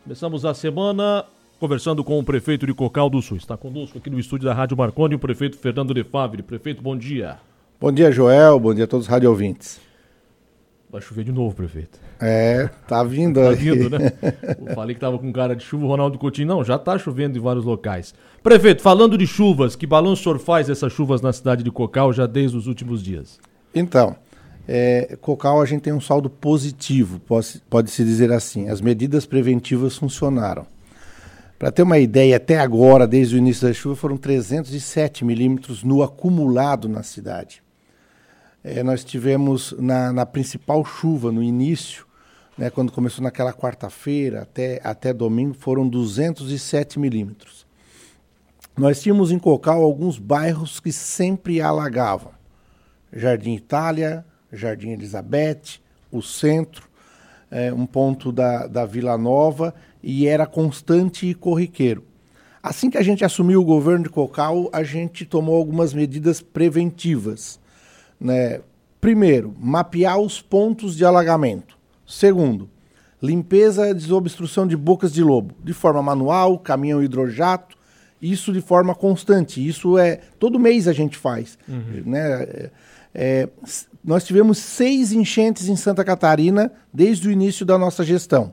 Começamos a semana conversando com o prefeito de Cocal do Sul. Está conosco aqui no estúdio da Rádio Marconi o prefeito Fernando de Favre. Prefeito, bom dia. Bom dia, Joel. Bom dia a todos os rádio ouvintes. Vai chover de novo, prefeito. Tá vindo. Tá vindo, né? Eu falei que tava com cara de chuva, o Ronaldo Coutinho. Não, já tá chovendo em vários locais. Prefeito, falando de chuvas, que balanço o senhor faz dessas chuvas na cidade de Cocal já desde os últimos dias? Então, Cocal a gente tem um saldo positivo, pode-se dizer assim. As medidas preventivas funcionaram. Para ter uma ideia, até agora, desde o início da chuva, foram 307 milímetros no acumulado na cidade. Nós tivemos na principal chuva, no início, né, quando começou naquela quarta-feira até domingo, foram 207 milímetros. Nós tínhamos em Cocal alguns bairros que sempre alagavam. Jardim Itália, Jardim Elizabeth, o centro, um ponto da Vila Nova, e era constante e corriqueiro. Assim que a gente assumiu o governo de Cocal, a gente tomou algumas medidas preventivas. Né? Primeiro, mapear os pontos de alagamento. Segundo, limpeza e desobstrução de bocas de lobo, de forma manual, caminhão hidrojato, isso de forma constante. Isso todo mês a gente faz. Né? Nós tivemos 6 enchentes em Santa Catarina desde o início da nossa gestão.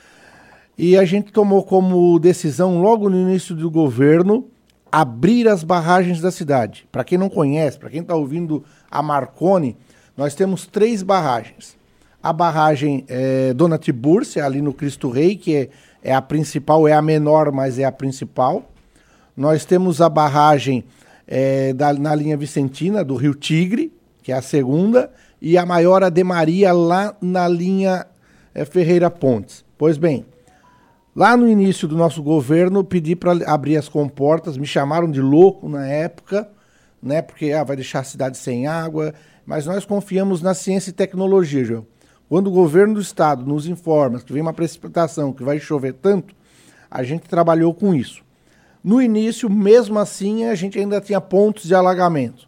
E a gente tomou como decisão, logo no início do governo, abrir as barragens da cidade. Para quem não conhece, para quem está ouvindo a Marconi, nós temos 3 barragens. A barragem Dona Tibúrcia, ali no Cristo Rei, que é a principal, é a menor, mas é a principal. Nós temos a barragem na linha Vicentina, do Rio Tigre, que é a segunda, e a maior, a de Maria, lá na linha Ferreira Pontes. Pois bem, lá no início do nosso governo, pedi para abrir as comportas, me chamaram de louco na época, né, porque vai deixar a cidade sem água, mas nós confiamos na ciência e tecnologia, João. Quando o governo do estado nos informa que vem uma precipitação, que vai chover tanto, a gente trabalhou com isso. No início, mesmo assim, a gente ainda tinha pontos de alagamento.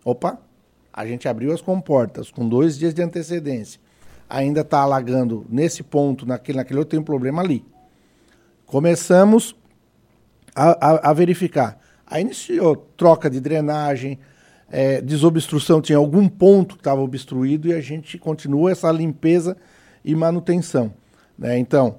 A gente abriu as comportas com 2 dias de antecedência. Ainda está alagando nesse ponto, naquele outro, tem um problema ali. Começamos a verificar. Aí iniciou troca de drenagem, desobstrução, tinha algum ponto que estava obstruído e a gente continuou essa limpeza e manutenção. Né? Então,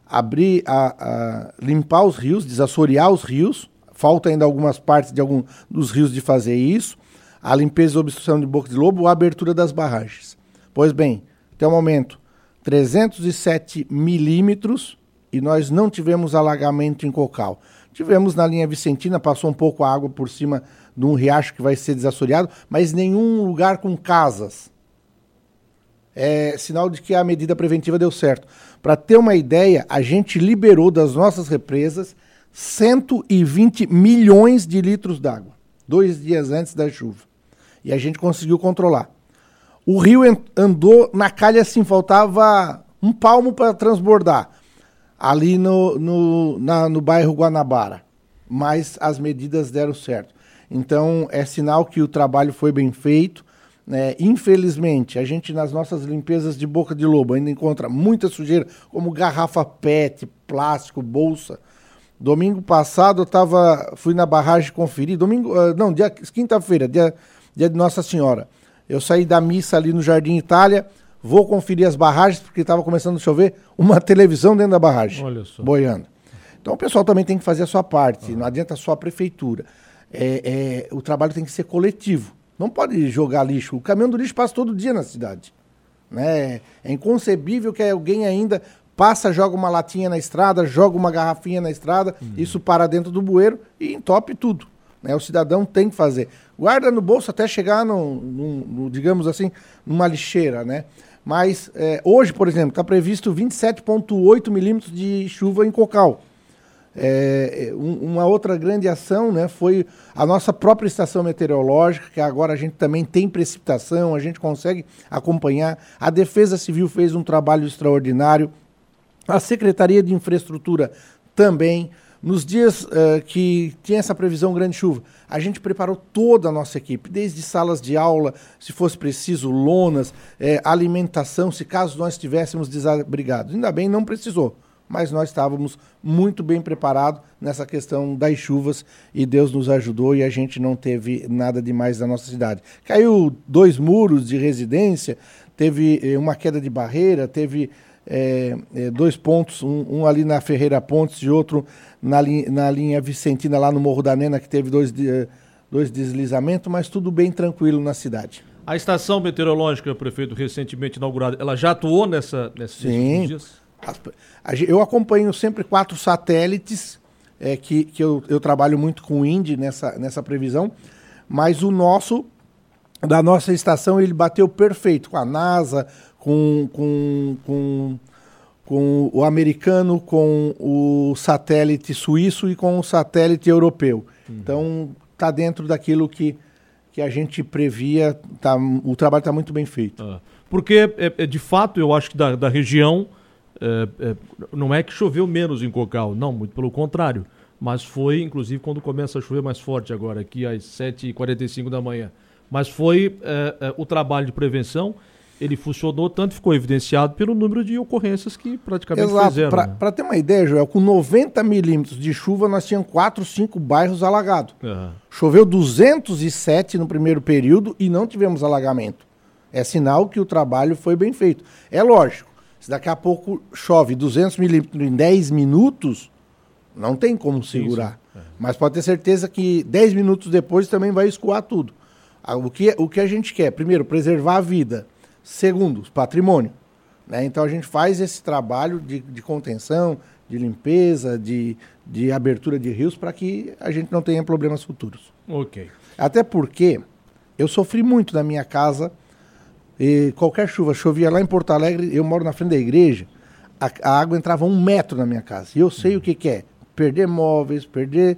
limpar os rios, desassorear os rios, falta ainda algumas partes de algum dos rios de fazer isso, a limpeza e desobstrução de boca de lobo, a abertura das barragens. Pois bem, até o momento, 307 milímetros e nós não tivemos alagamento em Cocal. Tivemos na linha Vicentina, passou um pouco a água por cima de um riacho que vai ser desassoreado, mas nenhum lugar com casas. É sinal de que a medida preventiva deu certo. Para ter uma ideia, a gente liberou das nossas represas 120 milhões de litros d'água, 2 dias antes da chuva. E a gente conseguiu controlar. O rio andou na calha assim, faltava um palmo para transbordar, ali no bairro Guanabara. Mas as medidas deram certo. Então, é sinal que o trabalho foi bem feito. Infelizmente, a gente nas nossas limpezas de boca de lobo ainda encontra muita sujeira, como garrafa PET, plástico, bolsa. Domingo passado fui na barragem conferir, quinta-feira, dia de Nossa Senhora. Eu saí da missa ali no Jardim Itália, vou conferir as barragens, porque estava começando a chover, uma televisão dentro da barragem, olha só, boiando. Então o pessoal também tem que fazer a sua parte, não adianta só a prefeitura. O trabalho tem que ser coletivo. Não pode jogar lixo. O caminhão do lixo passa todo dia na cidade. Né? É inconcebível que alguém ainda passa, joga uma latinha na estrada, joga uma garrafinha na estrada, isso para dentro do bueiro e entope tudo. Né? O cidadão tem que fazer. Guarda no bolso até chegar, digamos assim, numa lixeira. Né? Mas hoje, por exemplo, está previsto 27,8 milímetros de chuva em Cocal. Uma outra grande ação, né, foi a nossa própria estação meteorológica, que agora a gente também tem precipitação, a gente consegue acompanhar. A Defesa Civil fez um trabalho extraordinário, a Secretaria de Infraestrutura também. Nos dias que tinha essa previsão grande chuva, a gente preparou toda a nossa equipe, desde salas de aula, se fosse preciso, lonas, alimentação, se caso nós estivéssemos desabrigados. Ainda bem, não precisou. mas nós estávamos muito bem preparados nessa questão das chuvas e Deus nos ajudou e a gente não teve nada demais na nossa cidade. Caiu 2 muros de residência, teve uma queda de barreira, teve 2 pontos, um ali na Ferreira Pontes e outro na linha Vicentina, lá no Morro da Nena, que teve 2 deslizamentos, mas tudo bem tranquilo na cidade. A estação meteorológica, prefeito, recentemente inaugurada, ela já atuou nesses dias? Eu acompanho sempre 4 satélites, que eu trabalho muito com o INDE nessa previsão, mas da nossa estação, ele bateu perfeito com a NASA, com o americano, com o satélite suíço e com o satélite europeu. Então, está dentro daquilo que a gente previa, o trabalho está muito bem feito. Porque, de fato, eu acho que da região, não é que choveu menos em Cocal, não, muito pelo contrário. Mas foi, inclusive, quando começa a chover mais forte agora, aqui às 7h45 da manhã. Mas foi o trabalho de prevenção, ele funcionou tanto, ficou evidenciado pelo número de ocorrências que praticamente fizeram. Para ter uma ideia, Joel, com 90 milímetros de chuva, nós tínhamos 4, 5 bairros alagados. Choveu 207 no primeiro período e não tivemos alagamento. É sinal que o trabalho foi bem feito. É lógico, se daqui a pouco chove 200 milímetros em 10 minutos, não tem como segurar. Mas pode ter certeza que 10 minutos depois também vai escoar tudo. O que a gente quer? Primeiro, preservar a vida. Segundo, patrimônio. Né? Então a gente faz esse trabalho de contenção, de limpeza, de abertura de rios para que a gente não tenha problemas futuros. Ok. Até porque eu sofri muito na minha casa. E qualquer chuva, chovia lá em Porto Alegre, eu moro na frente da igreja, a água entrava 1 metro na minha casa. E eu sei o que é. Perder móveis, perder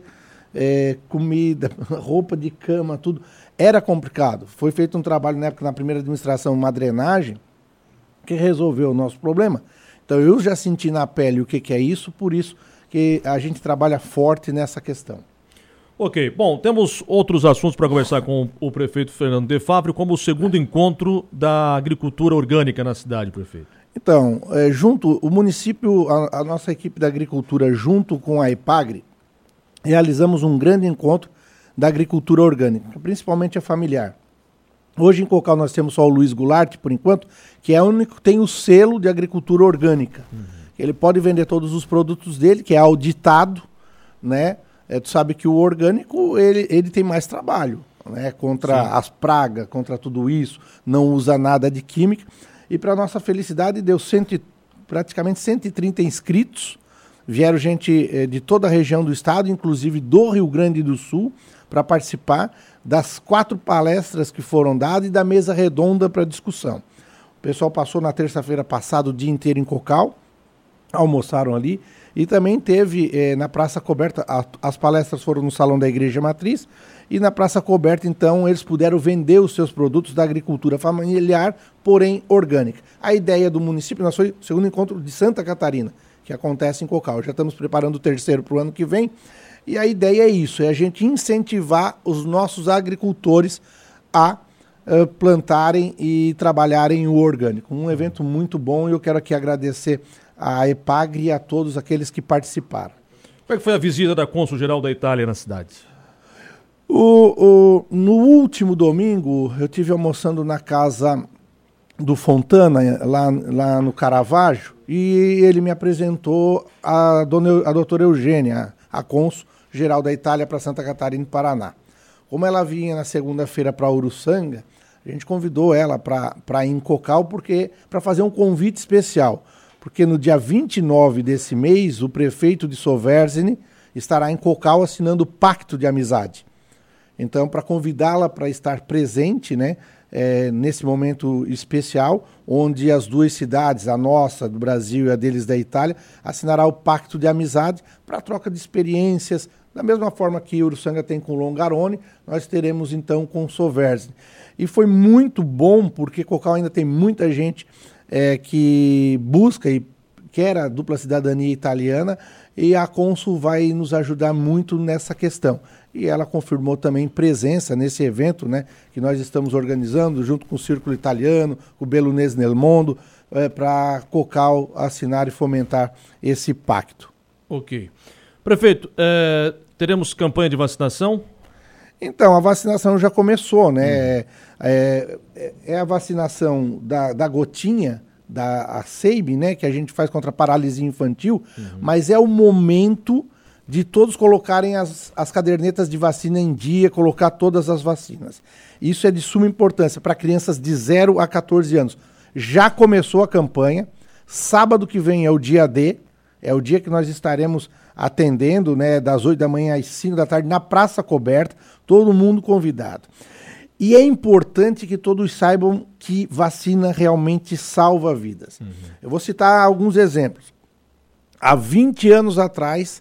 comida, roupa de cama, tudo. Era complicado. Foi feito um trabalho na época, na primeira administração, uma drenagem, que resolveu o nosso problema. Então eu já senti na pele o que é isso, por isso que a gente trabalha forte nessa questão. Ok, bom, temos outros assuntos para conversar com o prefeito Fernando De Fábio, como o segundo encontro da agricultura orgânica na cidade, prefeito. Então, o município, a nossa equipe da agricultura, junto com a EPAGRE, realizamos um grande encontro da agricultura orgânica, principalmente a familiar. Hoje em Cocal nós temos só o Luiz Goulart, por enquanto, que é o único que tem o selo de agricultura orgânica. Ele pode vender todos os produtos dele, que é auditado, né? Tu sabe que o orgânico, ele tem mais trabalho, né? Contra as pragas, contra tudo isso, não usa nada de química. E para nossa felicidade, deu praticamente 130 inscritos. Vieram gente de toda a região do estado, inclusive do Rio Grande do Sul, para participar das 4 palestras que foram dadas e da mesa redonda para discussão. O pessoal passou na terça-feira passada o dia inteiro em Cocal, almoçaram ali, e também teve na Praça Coberta, as palestras foram no Salão da Igreja Matriz, e na Praça Coberta, então, eles puderam vender os seus produtos da agricultura familiar, porém orgânica. A ideia do município, nós foi o segundo encontro de Santa Catarina, que acontece em Cocal. Já estamos preparando o 3º para o ano que vem, e a ideia é isso, é a gente incentivar os nossos agricultores a plantarem e trabalharem o orgânico. Um evento muito bom, e eu quero aqui agradecer a EPAGRE e a todos aqueles que participaram. Como é que foi a visita da Cônsul-Geral da Itália na cidade? No último domingo, eu estive almoçando na casa do Fontana, lá no Caravaggio, e ele me apresentou a doutora Eugênia, a Cônsul-Geral da Itália para Santa Catarina e Paraná. Como ela vinha na segunda-feira para Uruçanga, a gente convidou ela para ir em Cocal para fazer um convite especial. Porque no dia 29 desse mês, o prefeito de Soverzene estará em Cocal assinando o Pacto de Amizade. Então, para convidá-la para estar presente, né, nesse momento especial, onde as 2 cidades, a nossa do Brasil e a deles da Itália, assinará o Pacto de Amizade para troca de experiências. Da mesma forma que Uruçanga tem com Longarone, nós teremos então com Soverzene. E foi muito bom, porque Cocal ainda tem muita gente que busca e quer a dupla cidadania italiana, e a Cônsul vai nos ajudar muito nessa questão. E ela confirmou também presença nesse evento, né, que nós estamos organizando junto com o Círculo Italiano, com o Bellunese nel Mondo, para a Cocal assinar e fomentar esse pacto. Ok. Prefeito, teremos campanha de vacinação? Então, a vacinação já começou, né? É a vacinação da gotinha, da SEIB, né? Que a gente faz contra a paralisia infantil, mas é o momento de todos colocarem as cadernetas de vacina em dia, colocar todas as vacinas. Isso é de suma importância para crianças de 0 a 14 anos. Já começou a campanha, sábado que vem é o dia D, é o dia que nós estaremos atendendo, né, das 8 da manhã às 5 da tarde, na Praça Coberta, todo mundo convidado. E é importante que todos saibam que vacina realmente salva vidas. Eu vou citar alguns exemplos. Há 20 anos atrás,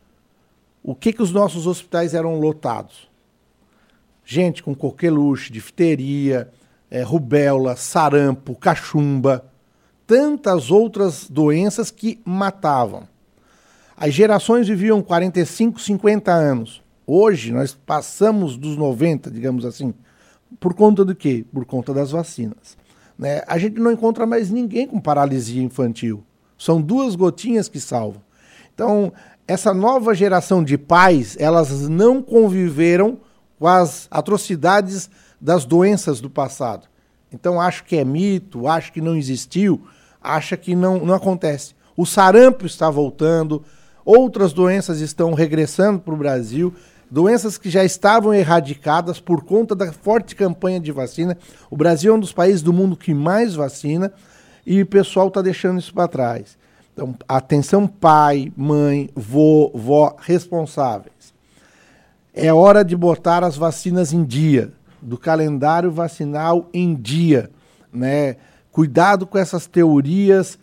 o que os nossos hospitais eram lotados? Gente com coqueluche, difteria, rubéola, sarampo, cachumba, tantas outras doenças que matavam. As gerações viviam 45, 50 anos. Hoje nós passamos dos 90, digamos assim. Por conta do quê? Por conta das vacinas. Né? A gente não encontra mais ninguém com paralisia infantil. São 2 gotinhas que salvam. Então, essa nova geração de pais, elas não conviveram com as atrocidades das doenças do passado. Então, acho que é mito, acho que não existiu, acha que não acontece. O sarampo está voltando, outras doenças estão regressando para o Brasil, doenças que já estavam erradicadas por conta da forte campanha de vacina. O Brasil é um dos países do mundo que mais vacina e o pessoal está deixando isso para trás. Então, atenção pai, mãe, vô, vó, responsáveis. É hora de botar as vacinas em dia, do calendário vacinal em dia, né? Cuidado com essas teorias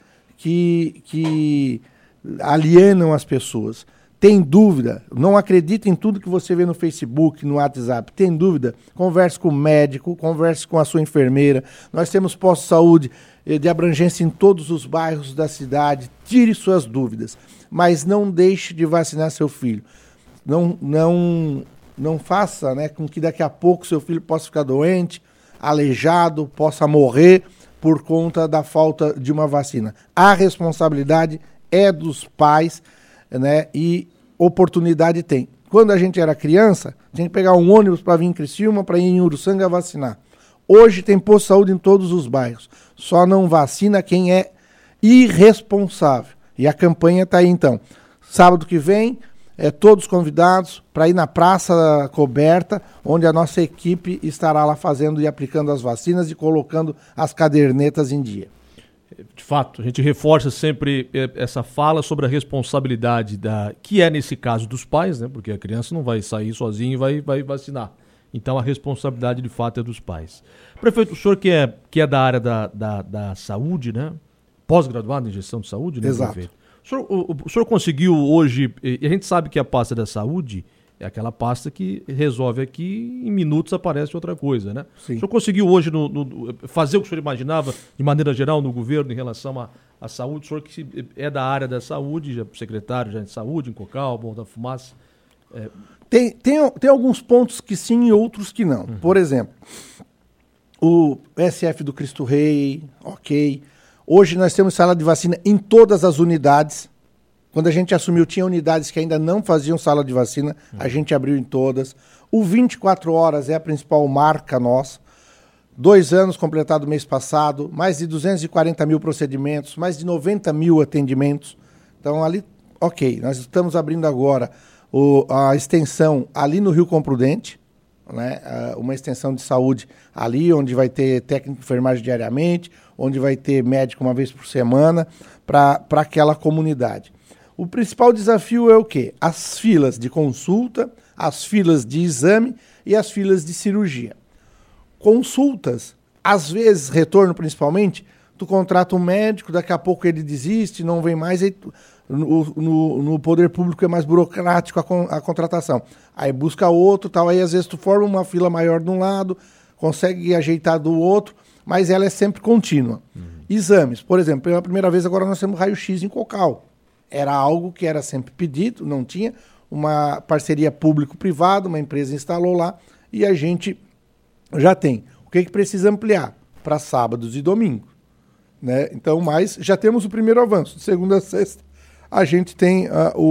que alienam as pessoas. Tem dúvida? Não acredita em tudo que você vê no Facebook, no WhatsApp. Tem dúvida? Converse com o médico, converse com a sua enfermeira. Nós temos posto de saúde de abrangência em todos os bairros da cidade. Tire suas dúvidas, mas não deixe de vacinar seu filho. Não faça, né, com que daqui a pouco seu filho possa ficar doente, aleijado, possa morrer por conta da falta de uma vacina. A responsabilidade é dos pais, né, e oportunidade tem. Quando a gente era criança, tinha que pegar um ônibus para vir em Criciúma, para ir em Uruçanga vacinar. Hoje tem posto de saúde em todos os bairros. Só não vacina quem é irresponsável. E a campanha está aí então. Sábado que vem, todos convidados para ir na Praça Coberta, onde a nossa equipe estará lá fazendo e aplicando as vacinas e colocando as cadernetas em dia. De fato, a gente reforça sempre essa fala sobre a responsabilidade que é nesse caso dos pais, né? Porque a criança não vai sair sozinha e vai vacinar. Então a responsabilidade de fato é dos pais. Prefeito, o senhor que é da área da saúde, né? Pós-graduado em gestão de saúde, né? Exato. Prefeito? O senhor conseguiu hoje, e a gente sabe que a pasta da saúde é aquela pasta que resolve aqui, em minutos aparece outra coisa, né? Sim. O senhor conseguiu hoje fazer o que o senhor imaginava, de maneira geral, no governo em relação à saúde? O senhor que é da área da saúde, já secretário de saúde, em Cocal, Morro da Fumaça. Tem alguns pontos que sim e outros que não. Por exemplo, o SF do Cristo Rei, ok. Hoje nós temos sala de vacina em todas as unidades. Quando a gente assumiu, tinha unidades que ainda não faziam sala de vacina, a gente abriu em todas. O 24 horas é a principal marca nossa. 2 anos completado mês passado, mais de 240 mil procedimentos, mais de 90 mil atendimentos. Então ali, ok, nós estamos abrindo agora a extensão ali no Rio Comprudente, né? Uma extensão de saúde ali, onde vai ter técnico de enfermagem diariamente, onde vai ter médico uma vez por semana, para aquela comunidade. O principal desafio é o quê? As filas de consulta, as filas de exame e as filas de cirurgia. Consultas, às vezes, retorno principalmente, tu contrata um médico, daqui a pouco ele desiste, não vem mais, aí no poder público é mais burocrático a contratação. Aí busca outro, tal, aí às vezes tu forma uma fila maior de um lado, consegue ajeitar do outro, mas ela é sempre contínua. Exames, por exemplo, pela primeira vez agora nós temos raio-x em Cocal. Era algo que era sempre pedido, não tinha uma parceria público-privada, uma empresa instalou lá e a gente já tem. O que precisa ampliar? Para sábados e domingos. né? Então, mas já temos o primeiro avanço. De segunda a sexta, a gente tem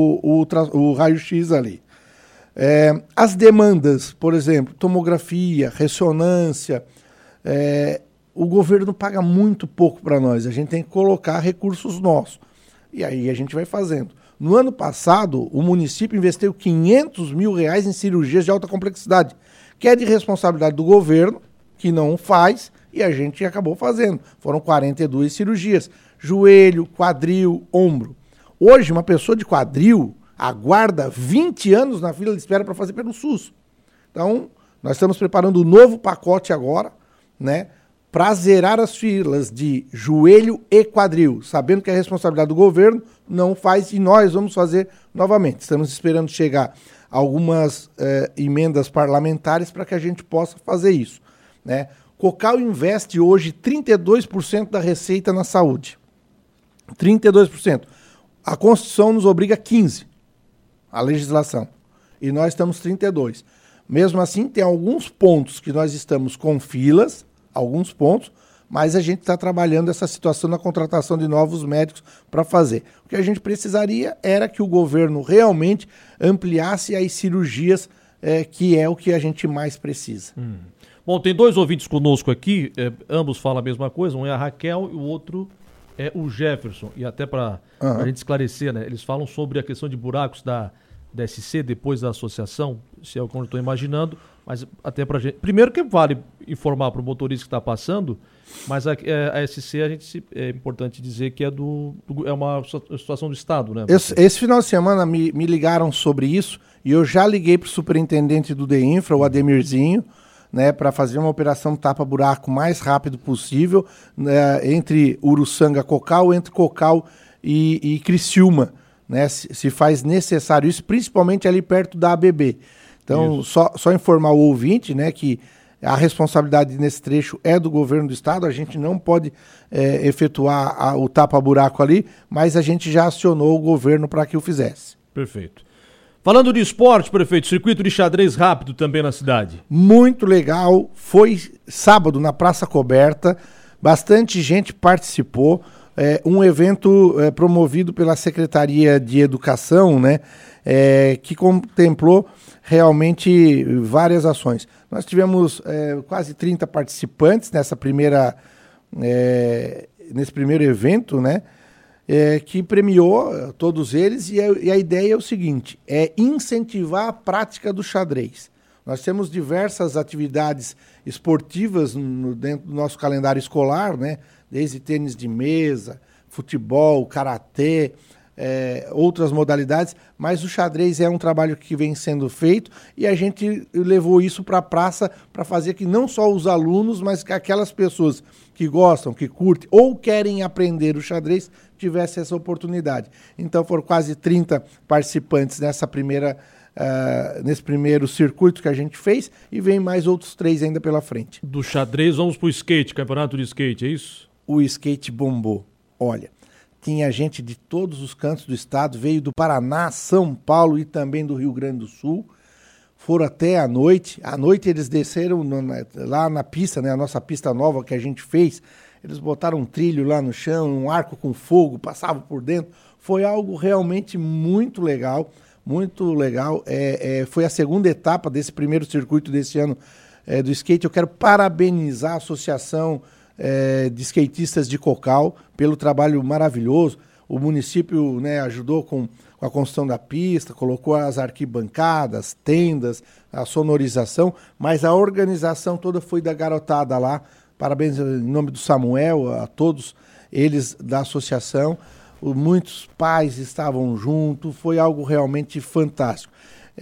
o raio-x ali. As demandas, por exemplo, tomografia, ressonância, o governo paga muito pouco para nós. A gente tem que colocar recursos nossos. E aí a gente vai fazendo. No ano passado, o município investiu R$500 mil em cirurgias de alta complexidade, que é de responsabilidade do governo, que não faz, e a gente acabou fazendo. Foram 42 cirurgias. Joelho, quadril, ombro. Hoje, uma pessoa de quadril aguarda 20 anos na fila de espera para fazer pelo SUS. Então, nós estamos preparando um novo pacote agora, né, para zerar as filas de joelho e quadril, sabendo que a responsabilidade do governo não faz e nós vamos fazer novamente. Estamos esperando chegar algumas emendas parlamentares para que a gente possa fazer isso, né? Cocal investe hoje 32% da receita na saúde. 32%. A Constituição nos obriga a 15%, a legislação. E nós estamos 32%. Mesmo assim, tem alguns pontos que nós estamos com filas, alguns pontos, mas a gente está trabalhando essa situação na contratação de novos médicos para fazer. O que a gente precisaria era que o governo realmente ampliasse as cirurgias, que é o que a gente mais precisa. Bom, tem dois ouvintes conosco aqui, ambos falam a mesma coisa, um é a Raquel e o outro é o Jefferson. E até para a gente esclarecer, né? Eles falam sobre a questão de buracos da SC depois da associação, se é o que eu estou imaginando, mas até para a gente... Primeiro que vale informar para o motorista que está passando, mas a SC é importante dizer que é uma situação do Estado, né? Esse final de semana me ligaram sobre isso e eu já liguei para o superintendente do DEINFRA, o Ademirzinho, né, para fazer uma operação tapa-buraco mais rápido possível, né, entre Uruçanga Cocal, entre Cocal e Criciúma, né, se faz necessário isso, principalmente ali perto da ABB. Então, só informar o ouvinte, né, que a responsabilidade nesse trecho é do governo do estado, a gente não pode efetuar o tapa-buraco ali, mas a gente já acionou o governo para que o fizesse. Perfeito. Falando de esporte, prefeito, circuito de xadrez rápido também na cidade. Muito legal, foi sábado na Praça Coberta, bastante gente participou, um evento promovido pela Secretaria de Educação, né, que contemplou realmente várias ações. Nós tivemos quase 30 participantes nesse primeiro evento, né, que premiou todos eles, e a ideia é o seguinte, é incentivar a prática do xadrez. Nós temos diversas atividades esportivas dentro do nosso calendário escolar, né? Desde tênis de mesa, futebol, karatê, outras modalidades, mas o xadrez é um trabalho que vem sendo feito e a gente levou isso para a praça para fazer que não só os alunos, mas que aquelas pessoas que gostam, que curtem ou querem aprender o xadrez tivessem essa oportunidade. Então foram quase 30 participantes nesse primeiro circuito que a gente fez e vem mais outros 3 ainda pela frente. Do xadrez vamos para o skate, campeonato de skate, é isso? O skate bombou. Olha, tinha gente de todos os cantos do estado, veio do Paraná, São Paulo e também do Rio Grande do Sul. Foram até à noite. À noite eles desceram lá na pista, né, a nossa pista nova que a gente fez. Eles botaram um trilho lá no chão, um arco com fogo, passavam por dentro. Foi algo realmente muito legal, muito legal. Foi a segunda etapa desse primeiro circuito desse ano do skate. Eu quero parabenizar a Associação de Skatistas de Cocal pelo trabalho maravilhoso. O município, né, ajudou com a construção da pista, colocou as arquibancadas, tendas, a sonorização, mas a organização toda foi da garotada lá. Parabéns em nome do Samuel, a todos eles da associação. Muitos pais estavam juntos, foi algo realmente fantástico.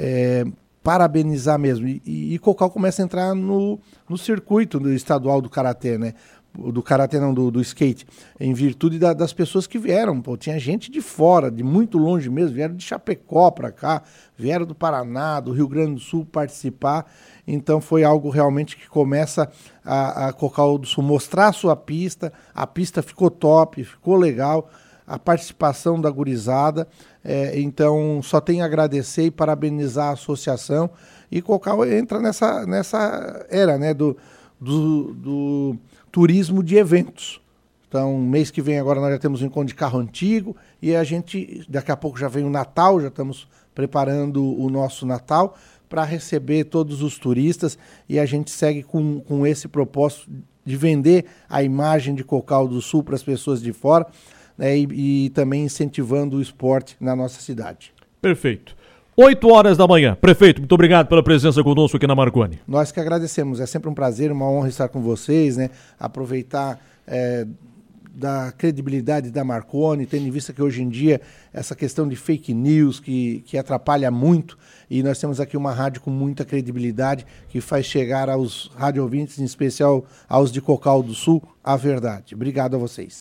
Parabenizar mesmo. E Cocal começa a entrar no circuito do estadual do karatê, né? Do karatê não, do skate, em virtude das pessoas que vieram. Pô, tinha gente de fora, de muito longe mesmo, vieram de Chapecó para cá, vieram do Paraná, do Rio Grande do Sul participar. Então foi algo realmente que começa a Cocal do Sul mostrar a sua pista. A pista ficou top, ficou legal, a participação da gurizada. Então só tenho a agradecer e parabenizar a associação. E Cocal entra nessa era, né, do turismo de eventos. Então, mês que vem agora nós já temos um encontro de carro antigo e a gente, daqui a pouco já vem o Natal, já estamos preparando o nosso Natal para receber todos os turistas e a gente segue com esse propósito de vender a imagem de Cocal do Sul para as pessoas de fora, né, e também incentivando o esporte na nossa cidade. Perfeito. 8 horas da manhã. Prefeito, muito obrigado pela presença conosco aqui na Marconi. Nós que agradecemos, é sempre um prazer, uma honra estar com vocês, né? Aproveitar da credibilidade da Marconi, tendo em vista que hoje em dia essa questão de fake news que atrapalha muito, e nós temos aqui uma rádio com muita credibilidade que faz chegar aos rádio ouvintes, em especial aos de Cocal do Sul, a verdade. Obrigado a vocês.